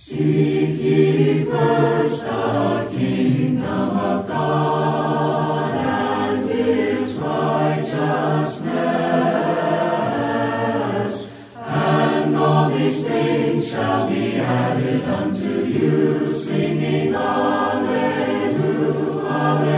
Seek ye first the kingdom of God and His righteousness, and all these things shall be added unto you, singing Alleluia,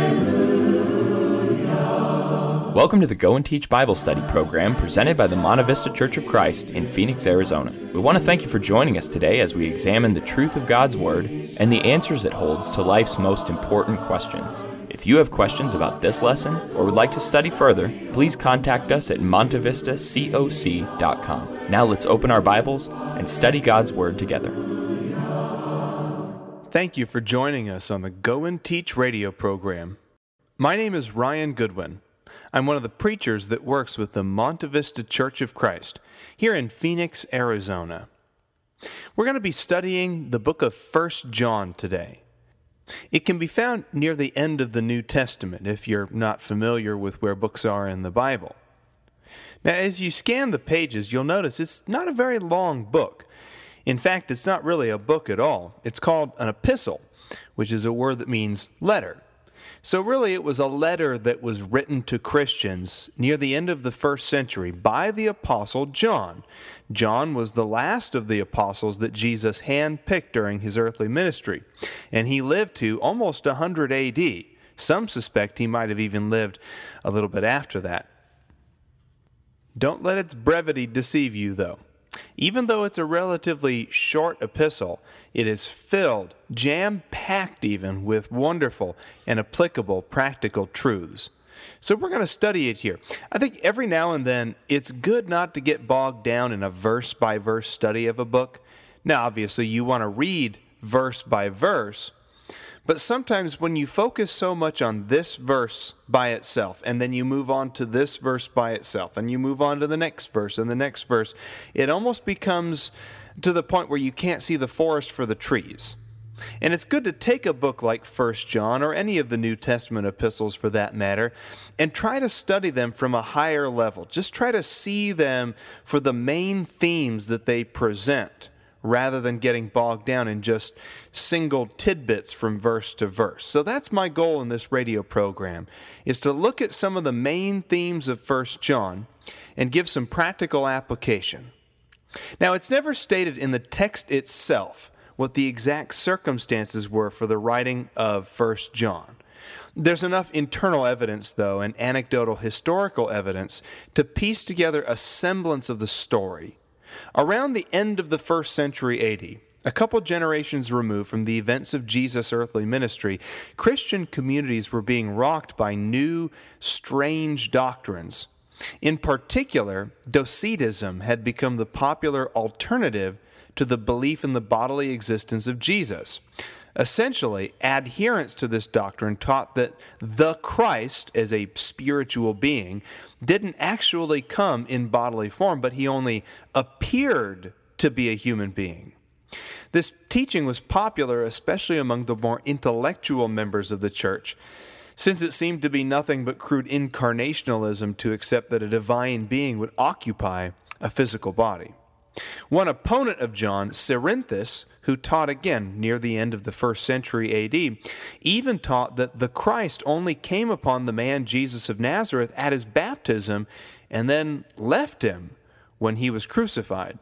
Alleluia. Welcome to the Go and Teach Bible Study program presented by the Monte Vista Church of Christ in Phoenix, Arizona. We want to thank you for joining us today as we examine the truth of God's Word and the answers it holds to life's most important questions. If you have questions about this lesson or would like to study further, please contact us at montevistacoc.com. Now let's open our Bibles and study God's Word together. Thank you for joining us on the Go and Teach radio program. My name is Ryan Goodwin. I'm one of the preachers that works with the Monte Vista Church of Christ here in Phoenix, Arizona. We're going to be studying the book of 1 John today. It can be found near the end of the New Testament if you're not familiar with where books are in the Bible. Now, as you scan the pages, you'll notice it's not a very long book. In fact, it's not really a book at all. It's called an epistle, which is a word that means letter. So really, it was a letter that was written to Christians near the end of the first century by the Apostle John. John was the last of the apostles that Jesus handpicked during his earthly ministry, and he lived to almost 100 A.D. Some suspect he might have even lived a little bit after that. Don't let its brevity deceive you, though. Even though it's a relatively short epistle, it is filled, jam-packed even, with wonderful and applicable practical truths. So we're going to study it here. I think every now and then it's good not to get bogged down in a verse-by-verse study of a book. Now, obviously, you want to read verse by verse, but sometimes when you focus so much on this verse by itself, and then you move on to this verse by itself, and you move on to the next verse and the next verse, it almost becomes to the point where you can't see the forest for the trees. And it's good to take a book like 1 John, or any of the New Testament epistles for that matter, and try to study them from a higher level. Just try to see them for the main themes that they present, rather than getting bogged down in just single tidbits from verse to verse. So that's my goal in this radio program, is to look at some of the main themes of 1 John and give some practical application. Now, it's never stated in the text itself what the exact circumstances were for the writing of 1 John. There's enough internal evidence, though, and anecdotal historical evidence to piece together a semblance of the story. Around the end of the first century A.D., a couple generations removed from the events of Jesus' earthly ministry, Christian communities were being rocked by new, strange doctrines. In particular, Docetism had become the popular alternative to the belief in the bodily existence of Jesus. Essentially, adherents to this doctrine taught that the Christ, as a spiritual being, didn't actually come in bodily form, but he only appeared to be a human being. This teaching was popular especially among the more intellectual members of the church, since it seemed to be nothing but crude incarnationalism to accept that a divine being would occupy a physical body. One opponent of John, Cerinthus, who taught again near the end of the first century A.D., even taught that the Christ only came upon the man Jesus of Nazareth at his baptism and then left him when he was crucified.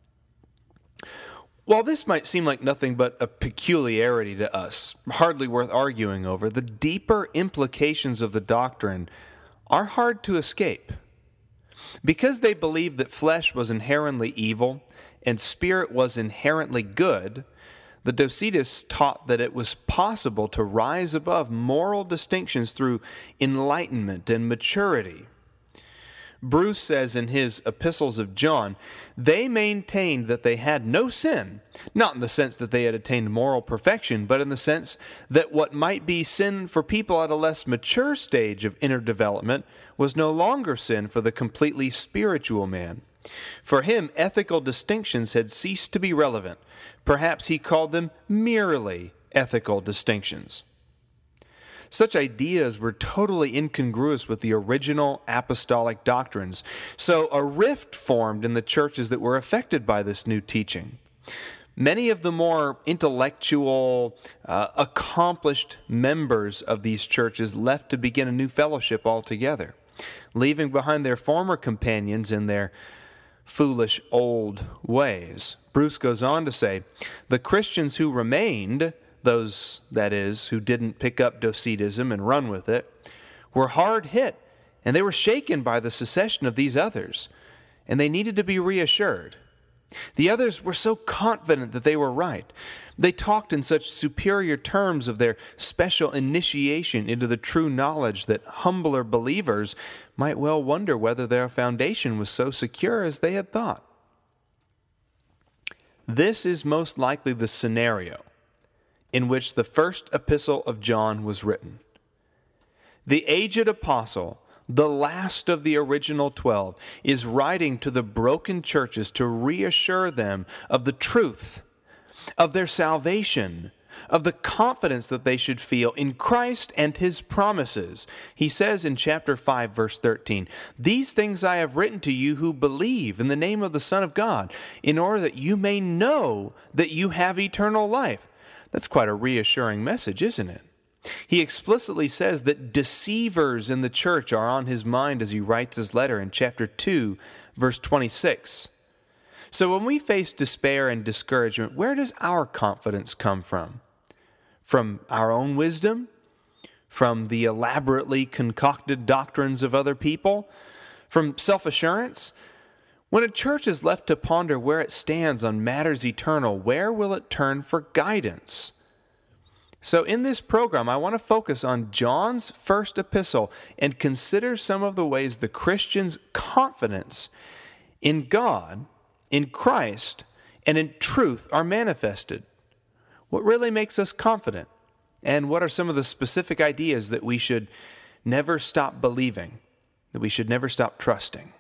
While this might seem like nothing but a peculiarity to us, hardly worth arguing over, the deeper implications of the doctrine are hard to escape. Because they believed that flesh was inherently evil and spirit was inherently good, the Docetists taught that it was possible to rise above moral distinctions through enlightenment and maturity. Bruce says in his Epistles of John, they maintained that they had no sin, not in the sense that they had attained moral perfection, but in the sense that what might be sin for people at a less mature stage of inner development was no longer sin for the completely spiritual man. For him, ethical distinctions had ceased to be relevant. Perhaps he called them merely ethical distinctions. Such ideas were totally incongruous with the original apostolic doctrines, so a rift formed in the churches that were affected by this new teaching. Many of the more intellectual, accomplished members of these churches left to begin a new fellowship altogether, leaving behind their former companions in their foolish old ways. Bruce goes on to say, the Christians who remained, those, that is, who didn't pick up Docetism and run with it, were hard hit, and they were shaken by the secession of these others, and they needed to be reassured. The others were so confident that they were right. They talked in such superior terms of their special initiation into the true knowledge that humbler believers might well wonder whether their foundation was so secure as they had thought. This is most likely the scenario in which the first epistle of John was written. The aged apostle, the last of the original 12, is writing to the broken churches to reassure them of the truth, of their salvation, of the confidence that they should feel in Christ and His promises. He says in chapter 5, verse 13, "These things I have written to you who believe in the name of the Son of God, in order that you may know that you have eternal life." That's quite a reassuring message, isn't it? He explicitly says that deceivers in the church are on his mind as he writes his letter in chapter 2, verse 26. So when we face despair and discouragement, where does our confidence come from? From our own wisdom? From the elaborately concocted doctrines of other people? From self-assurance? When a church is left to ponder where it stands on matters eternal, where will it turn for guidance? So in this program, I want to focus on John's first epistle and consider some of the ways the Christian's confidence in God, in Christ, and in truth are manifested. What really makes us confident? And what are some of the specific ideas that we should never stop believing, that we should never stop trusting?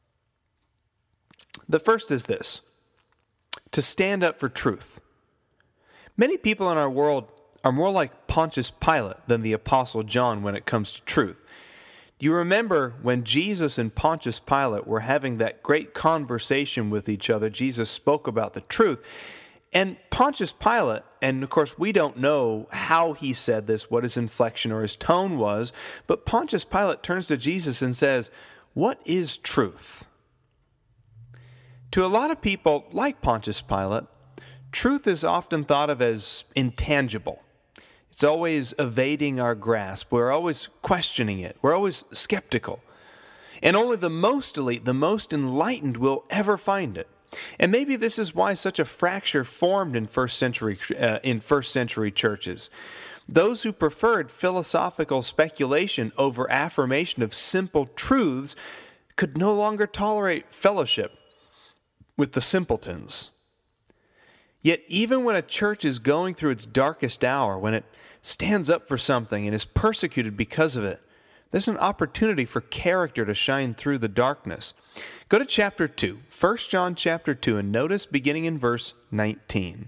The first is this: to stand up for truth. Many people in our world are more like Pontius Pilate than the Apostle John when it comes to truth. Do you remember when Jesus and Pontius Pilate were having that great conversation with each other? Jesus spoke about the truth. And Pontius Pilate, and of course we don't know how he said this, what his inflection or his tone was, but Pontius Pilate turns to Jesus and says, "What is truth?" To a lot of people like Pontius Pilate, truth is often thought of as intangible. It's always evading our grasp. We're always questioning it. We're always skeptical. And only the most elite, the most enlightened will ever find it. And maybe this is why such a fracture formed in first century churches. Those who preferred philosophical speculation over affirmation of simple truths could no longer tolerate fellowship with the simpletons. Yet even when a church is going through its darkest hour, when it stands up for something and is persecuted because of it, there's an opportunity for character to shine through the darkness. Go to chapter 2, 1 John chapter 2, and notice beginning in verse 19.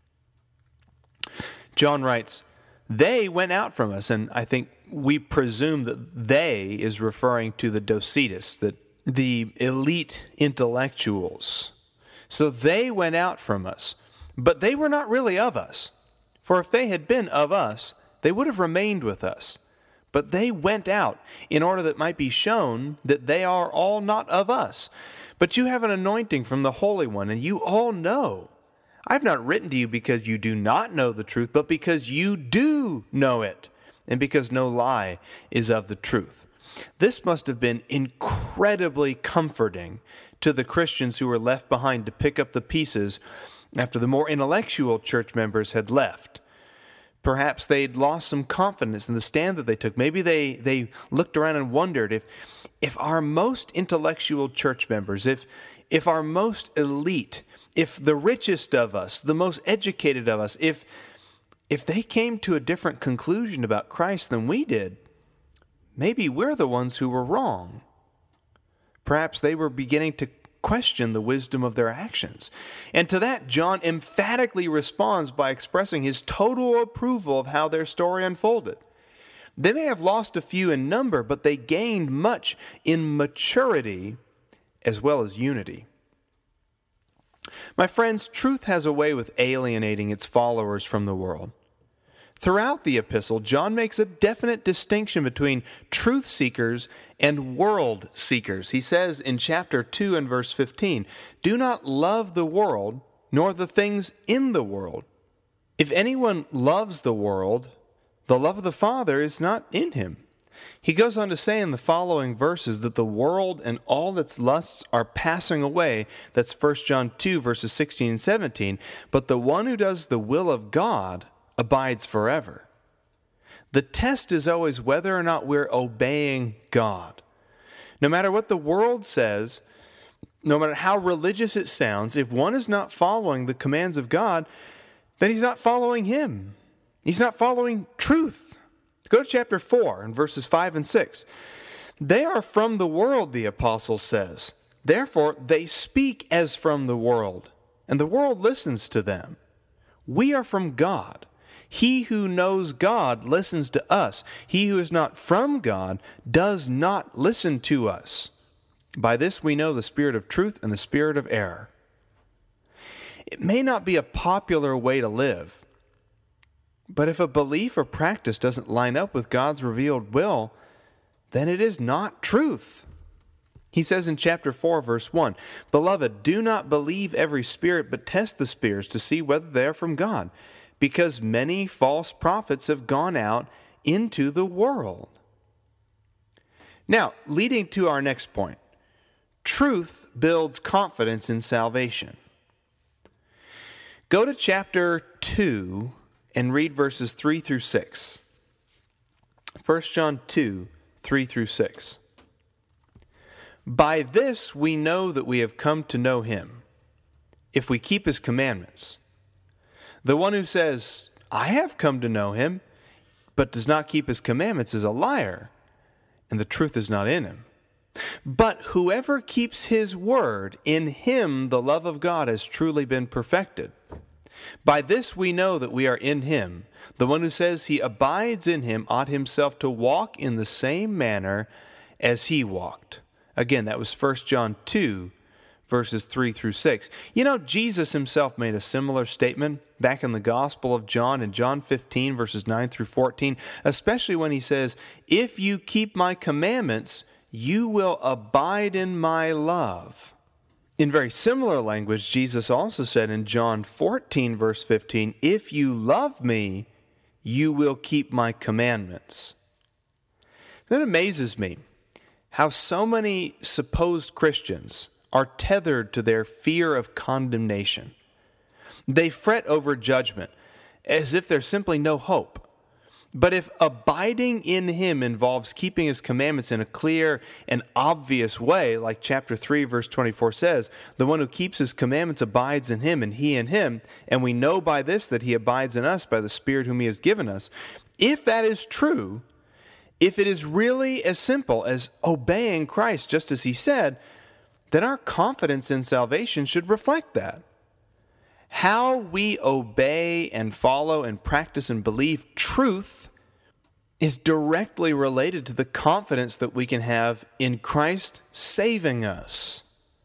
John writes, "They went out from us," and I think we presume that "they" is referring to the Docetists, the elite intellectuals. So they went out from us. But they were not really of us. For if they had been of us, they would have remained with us. But they went out in order that it might be shown that they are all not of us. But you have an anointing from the Holy One, and you all know. I have not written to you because you do not know the truth, but because you do know it, and because no lie is of the truth. This must have been incredibly comforting to the Christians who were left behind to pick up the pieces after the more intellectual church members had left. Perhaps they'd lost some confidence in the stand that they took. Maybe they looked around and wondered if our most intellectual church members, if our most elite, if the richest of us, the most educated of us, if they came to a different conclusion about Christ than we did, maybe we're the ones who were wrong. Perhaps they were beginning to question the wisdom of their actions. And to that, John emphatically responds by expressing his total approval of how their story unfolded. They may have lost a few in number, but they gained much in maturity as well as unity. My friends, truth has a way with alienating its followers from the world. Throughout the epistle, John makes a definite distinction between truth seekers and world seekers. He says in chapter 2 and verse 15, "Do not love the world, nor the things in the world. If anyone loves the world, the love of the Father is not in him." He goes on to say in the following verses that the world and all its lusts are passing away. That's 1 John 2, verses 16 and 17. But the one who does the will of God abides forever. The test is always whether or not we're obeying God. No matter what the world says, no matter how religious it sounds, if one is not following the commands of God, then he's not following Him. He's not following truth. Go to chapter 4 and verses 5 and 6. "They are from the world," the apostle says. "Therefore they speak as from the world, and the world listens to them. We are from God. He who knows God listens to us. He who is not from God does not listen to us. By this we know the spirit of truth and the spirit of error." It may not be a popular way to live, but if a belief or practice doesn't line up with God's revealed will, then it is not truth. He says in chapter 4, verse 1, "Beloved, do not believe every spirit, but test the spirits to see whether they are from God, because many false prophets have gone out into the world." Now, leading to our next point, truth builds confidence in salvation. Go to chapter 2 and read verses 3 through 6. 1 John 2, 3 through 6. "By this we know that we have come to know Him, if we keep His commandments. The one who says, 'I have come to know Him,' but does not keep His commandments is a liar, and the truth is not in him. But whoever keeps His word, in him the love of God has truly been perfected. By this we know that we are in Him. The one who says he abides in Him ought himself to walk in the same manner as He walked." Again, that was 1 John 2, verses 3 through 6. You know, Jesus Himself made a similar statement back in the Gospel of John in John 15, verses 9 through 14, especially when He says, "If you keep my commandments, you will abide in my love." In very similar language, Jesus also said in John 14, verse 15, "If you love me, you will keep my commandments." It amazes me how so many supposed Christians are tethered to their fear of condemnation. They fret over judgment as if there's simply no hope. But if abiding in Him involves keeping His commandments in a clear and obvious way, like chapter 3, verse 24 says, "The one who keeps His commandments abides in Him, and He in him, and we know by this that He abides in us by the Spirit whom He has given us." If that is true, if it is really as simple as obeying Christ just as He said, then our confidence in salvation should reflect that. How we obey and follow and practice and believe truth is directly related to the confidence that we can have in Christ saving us.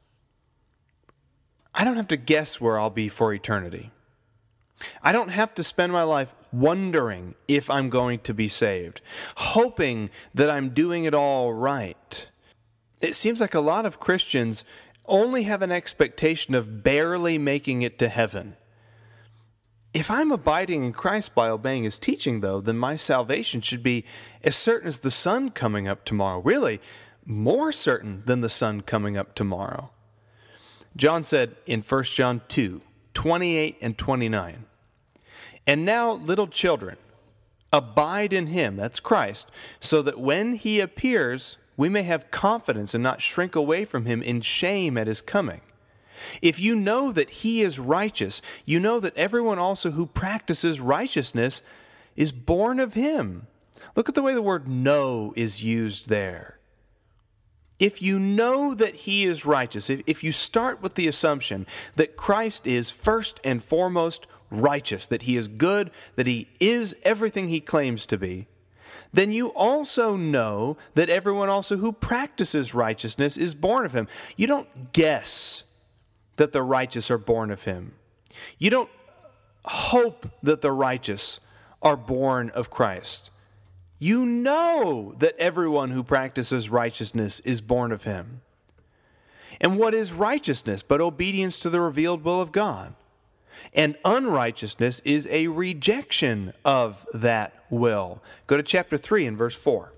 I don't have to guess where I'll be for eternity. I don't have to spend my life wondering if I'm going to be saved, hoping that I'm doing it all right. It seems like a lot of Christians only have an expectation of barely making it to heaven. If I'm abiding in Christ by obeying His teaching, though, then my salvation should be as certain as the sun coming up tomorrow. Really, more certain than the sun coming up tomorrow. John said in 1 John 2, 28 and 29, "And now, little children, abide in Him," that's Christ, "so that when He appears, we may have confidence and not shrink away from Him in shame at His coming. If you know that He is righteous, you know that everyone also who practices righteousness is born of Him." Look at the way the word "know" is used there. If you know that He is righteous, if you start with the assumption that Christ is first and foremost righteous, that He is good, that He is everything He claims to be, then you also know that everyone also who practices righteousness is born of Him. You don't guess that the righteous are born of him. You don't hope that the righteous are born of Christ. You know that everyone who practices righteousness is born of him. And what is righteousness but obedience to the revealed will of God? And unrighteousness is a rejection of that will. Go to chapter 3 and verse 4.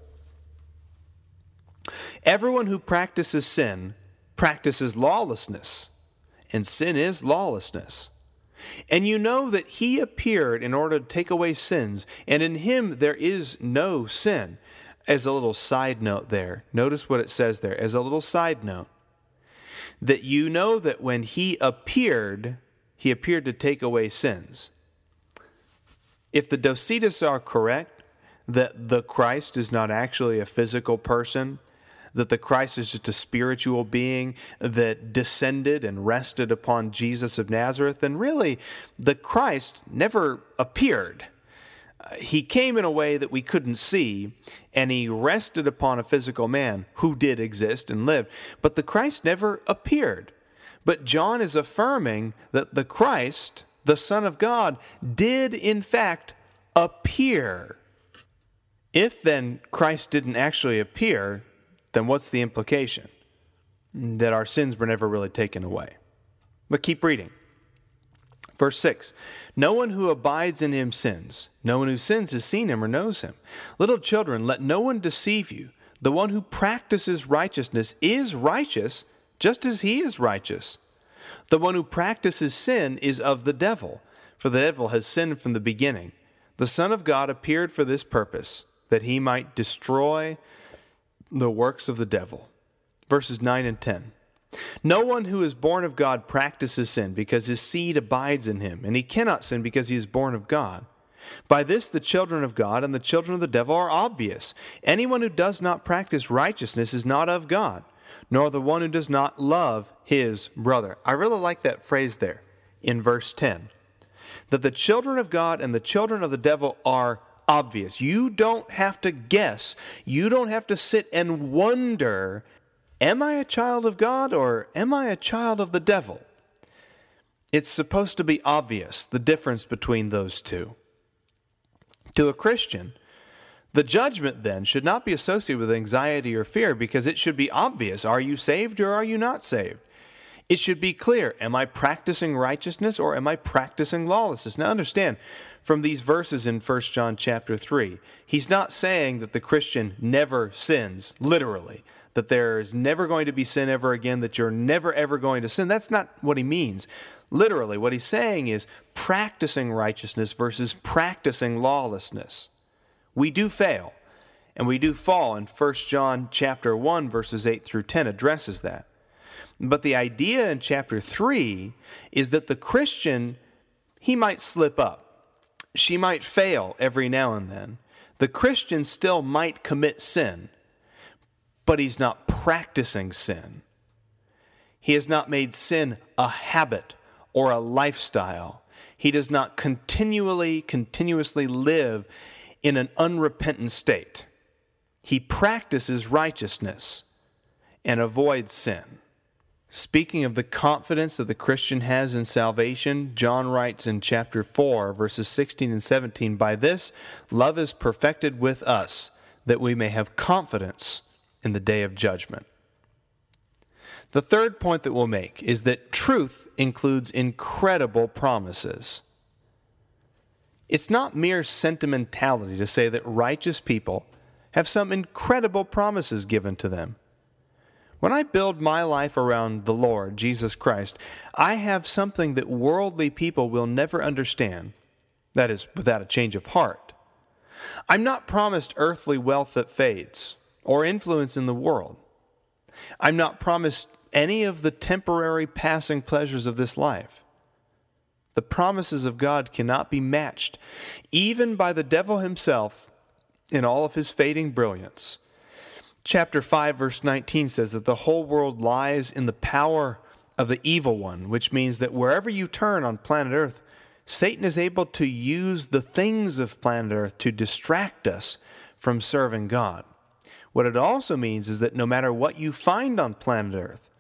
Everyone who practices sin practices lawlessness, and sin is lawlessness. And you know that he appeared in order to take away sins, and in him there is no sin. As a little side note there, notice what it says there, as a little side note, that you know that when he appeared to take away sins. If the Docetus are correct, that the Christ is not actually a physical person, that the Christ is just a spiritual being that descended and rested upon Jesus of Nazareth, then really the Christ never appeared. He came in a way that we couldn't see, and he rested upon a physical man who did exist and lived, but the Christ never appeared. But John is affirming that the Christ, the Son of God, did in fact appear. If then Christ didn't actually appear, then what's the implication? That our sins were never really taken away. But keep reading. Verse 6, no one who abides in him sins. No one who sins has seen him or knows him. Little children, let no one deceive you. The one who practices righteousness is righteous, just as he is righteous. The one who practices sin is of the devil, for the devil has sinned from the beginning. The Son of God appeared for this purpose, that he might destroy the works of the devil. Verses 9 and 10. No one who is born of God practices sin, because his seed abides in him, and he cannot sin because he is born of God. By this the children of God and the children of the devil are obvious. Anyone who does not practice righteousness is not of God, nor the one who does not love his brother. I really like that phrase there in verse 10, that the children of God and the children of the devil are obvious. You don't have to guess. You don't have to sit and wonder, am I a child of God or am I a child of the devil? It's supposed to be obvious, the difference between those two. To a Christian, the judgment then should not be associated with anxiety or fear, because it should be obvious. Are you saved or are you not saved? It should be clear. Am I practicing righteousness or am I practicing lawlessness? Now understand, from these verses in 1 John chapter 3, he's not saying that the Christian never sins, literally, that there is never going to be sin ever again, that you're never ever going to sin. That's not what he means. Literally, what he's saying is practicing righteousness versus practicing lawlessness. We do fail, and we do fall, and 1 John chapter 1, verses 8 through 10 addresses that. But the idea in chapter 3 is that the Christian, he might slip up. She might fail every now and then. The Christian still might commit sin, but he's not practicing sin. He has not made sin a habit or a lifestyle. He does not continuously live in an unrepentant state. He practices righteousness and avoids sin. Speaking of the confidence that the Christian has in salvation, John writes in chapter 4, verses 16 and 17, by this love is perfected with us, that we may have confidence in the day of judgment. The third point that we'll make is that truth includes incredible promises. It's not mere sentimentality to say that righteous people have some incredible promises given to them. When I build my life around the Lord, Jesus Christ, I have something that worldly people will never understand. That is, without a change of heart. I'm not promised earthly wealth that fades or influence in the world. I'm not promised any of the temporary passing pleasures of this life. The promises of God cannot be matched, even by the devil himself in all of his fading brilliance. Chapter 5, verse 19 says that the whole world lies in the power of the evil one, which means that wherever you turn on planet Earth, Satan is able to use the things of planet Earth to distract us from serving God. What it also means is that no matter what you find on planet Earth,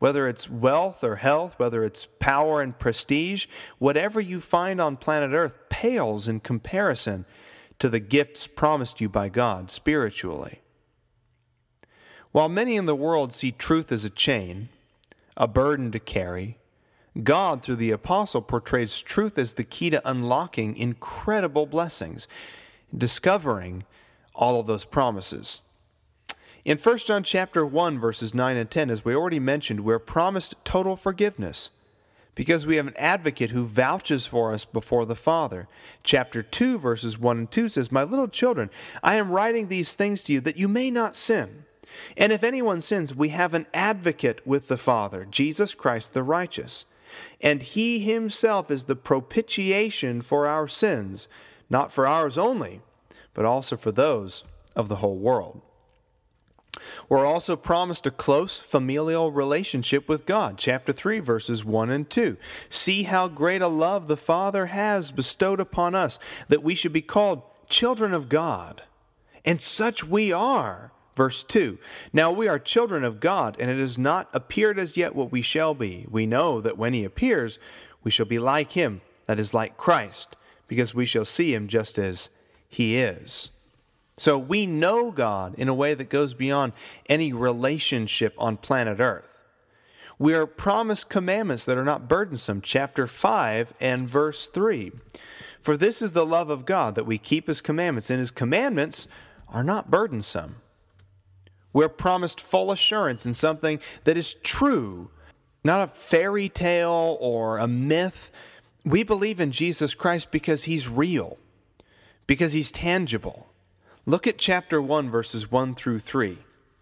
Whether it's wealth or health, whether it's power and prestige, whatever you find on planet Earth pales in comparison to the gifts promised you by God spiritually. While many in the world see truth as a chain, a burden to carry, God, through the apostle, portrays truth as the key to unlocking incredible blessings, discovering all of those promises. In 1 John chapter 1, verses 9 and 10, as we already mentioned, we're promised total forgiveness because we have an advocate who vouches for us before the Father. Chapter 2, verses 1 and 2 says, "My little children, I am writing these things to you that you may not sin. And if anyone sins, we have an advocate with the Father, Jesus Christ the righteous. And he himself is the propitiation for our sins, not for ours only, but also for those of the whole world." We're also promised a close familial relationship with God. Chapter 3, verses 1 and 2. "See how great a love the Father has bestowed upon us, that we should be called children of God. And such we are." Verse 2, "Now we are children of God, and it has not appeared as yet what we shall be. We know that when he appears, we shall be like him, that is, like Christ, because we shall see him just as he is." So we know God in a way that goes beyond any relationship on planet Earth. We are promised commandments that are not burdensome. Chapter 5 and verse 3. "For this is the love of God, that we keep his commandments, and his commandments are not burdensome." We're promised full assurance in something that is true, not a fairy tale or a myth. We believe in Jesus Christ because he's real, because he's tangible. Look at chapter 1, verses 1 through 3.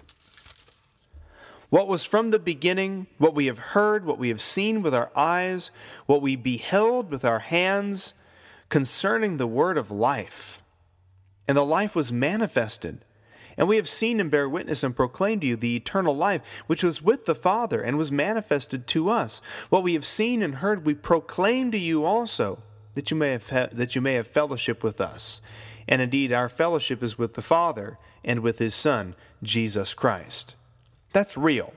"What was from the beginning, what we have heard, what we have seen with our eyes, what we beheld with our hands, concerning the word of life. And the life was manifested. And we have seen and bear witness and proclaim to you the eternal life, which was with the Father and was manifested to us. What we have seen and heard we proclaim to you also, that you may have fellowship with us. And indeed, our fellowship is with the Father and with his Son, Jesus Christ." That's real.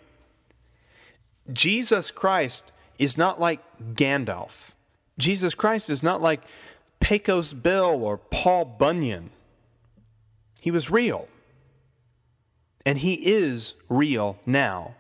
Jesus Christ is not like Gandalf. Jesus Christ is not like Pecos Bill or Paul Bunyan. He was real. And he is real now.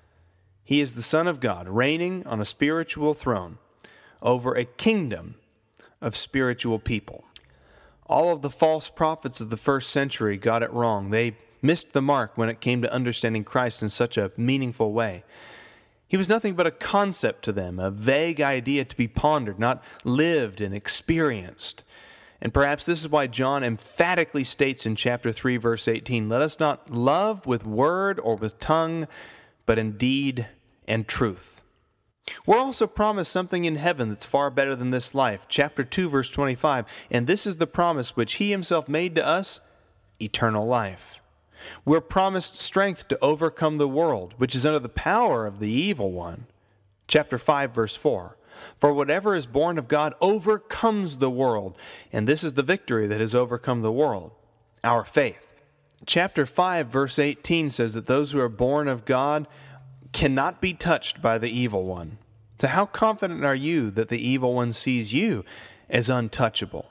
He is the Son of God, reigning on a spiritual throne over a kingdom of spiritual people. All of the false prophets of the first century got it wrong. They missed the mark when it came to understanding Christ in such a meaningful way. He was nothing but a concept to them, a vague idea to be pondered, not lived and experienced. And perhaps this is why John emphatically states in chapter 3, verse 18, "Let us not love with word or with tongue, but in deed and truth." We're also promised something in heaven that's far better than this life. Chapter 2, verse 25, "And this is the promise which he himself made to us, eternal life." We're promised strength to overcome the world, which is under the power of the evil one. Chapter 5, verse 4, "For whatever is born of God overcomes the world, and this is the victory that has overcome the world, our faith." Chapter 5, verse 18 says that those who are born of God cannot be touched by the evil one. So how confident are you that the evil one sees you as untouchable?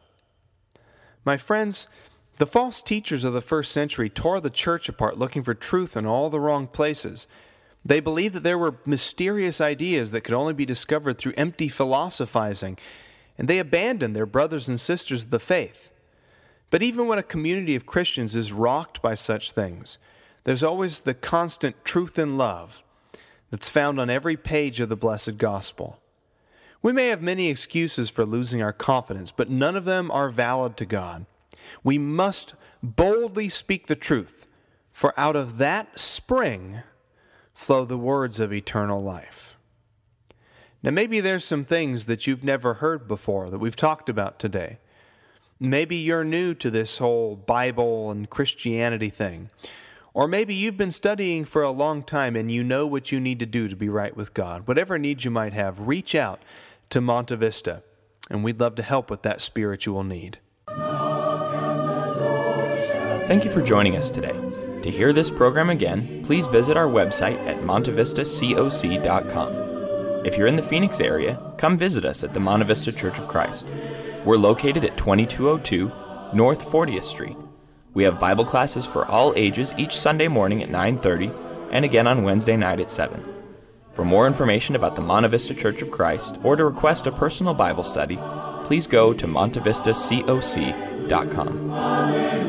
My friends, the false teachers of the first century tore the church apart looking for truth in all the wrong places. They believed that there were mysterious ideas that could only be discovered through empty philosophizing, and they abandoned their brothers and sisters of the faith. But even when a community of Christians is rocked by such things, there's always the constant truth and love that's found on every page of the blessed gospel. We may have many excuses for losing our confidence, but none of them are valid to God. We must boldly speak the truth, for out of that spring flow the words of eternal life. Now, maybe there's some things that you've never heard before that we've talked about today. Maybe you're new to this whole Bible and Christianity thing. Or maybe you've been studying for a long time and you know what you need to do to be right with God. Whatever needs you might have, reach out to Monte Vista, and we'd love to help with that spiritual need. Thank you for joining us today. To hear this program again, please visit our website at montevistacoc.com. If you're in the Phoenix area, come visit us at the Monte Vista Church of Christ. We're located at 2202 North 40th Street. We have Bible classes for all ages each Sunday morning at 9:30 and again on Wednesday night at 7. For more information about the Monte Vista Church of Christ or to request a personal Bible study, please go to montevistacoc.com.